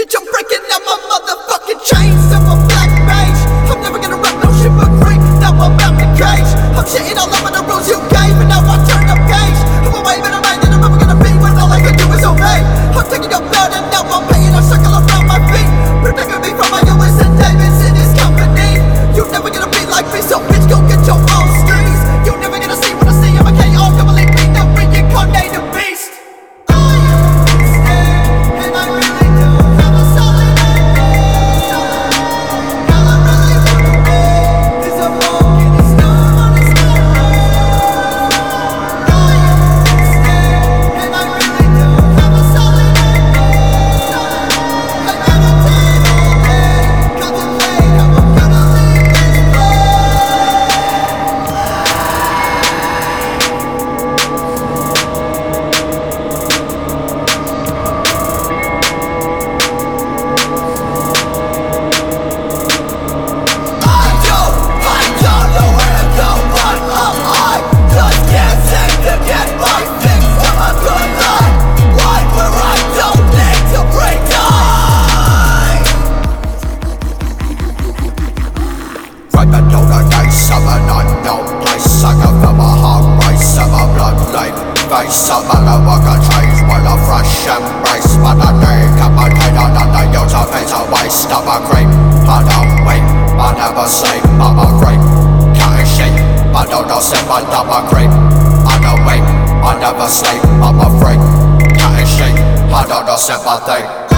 Bitch, I'm breaking out my motherfucking chains. I'm a black mage. I'm never gonna rap no shit but free. Now I'm out the cage. I'm shitting all over the rules you gave, and now I turn the page. I'm away, but I'm right, and I'm never gonna be when all I can do is obey. I'm taking your blood, and now I'm paying a circle around my feet. Protecting me from my Lewis and Davis in his company. You never gonna be like me, so bitch, go get your own streets. You never gonna see what I see. I'm a KO, come believe me, the reincarnated beast. Face up and I walk a change with a fresh embrace. But I think I'm a kid and the youth of it's a waste of a creep. I don't wait, I never sleep, I'm a freak. Cutting sheep, I don't know if I'm a creep. I don't wait, I never sleep, I'm a freak. Cutting sheep, I don't know sympathy.